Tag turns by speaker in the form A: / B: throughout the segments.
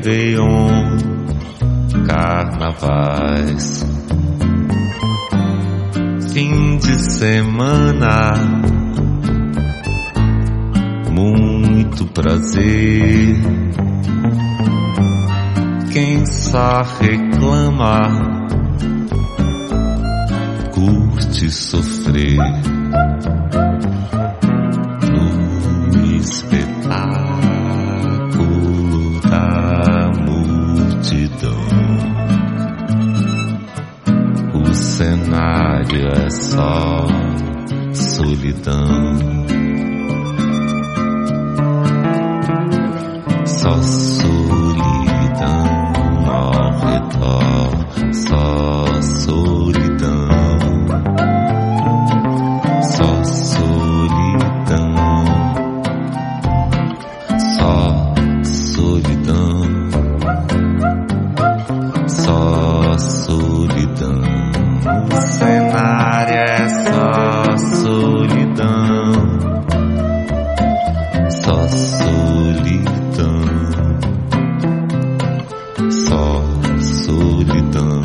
A: Réveillon, carnavais, fim de semana, muito prazer. Quem só reclama, curte sofrer. No espetáculo da multidão, o cenário é só solidão. Só solidão ao redor, só solidão, só solidão, só solidão, só solidão. O cenário é só solidão, só solidão, só solidão.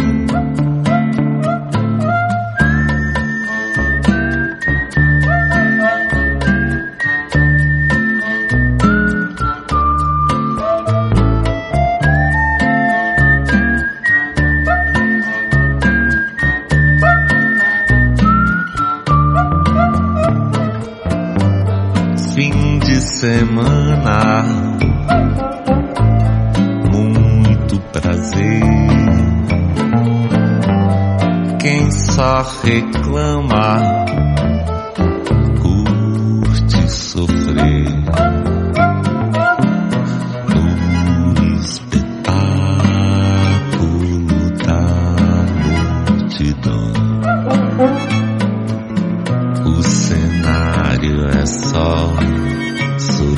A: Fim de semana, muito prazer. Quem só reclama, curte sofrer. No espetáculo da multidão, o cenário é só solidão.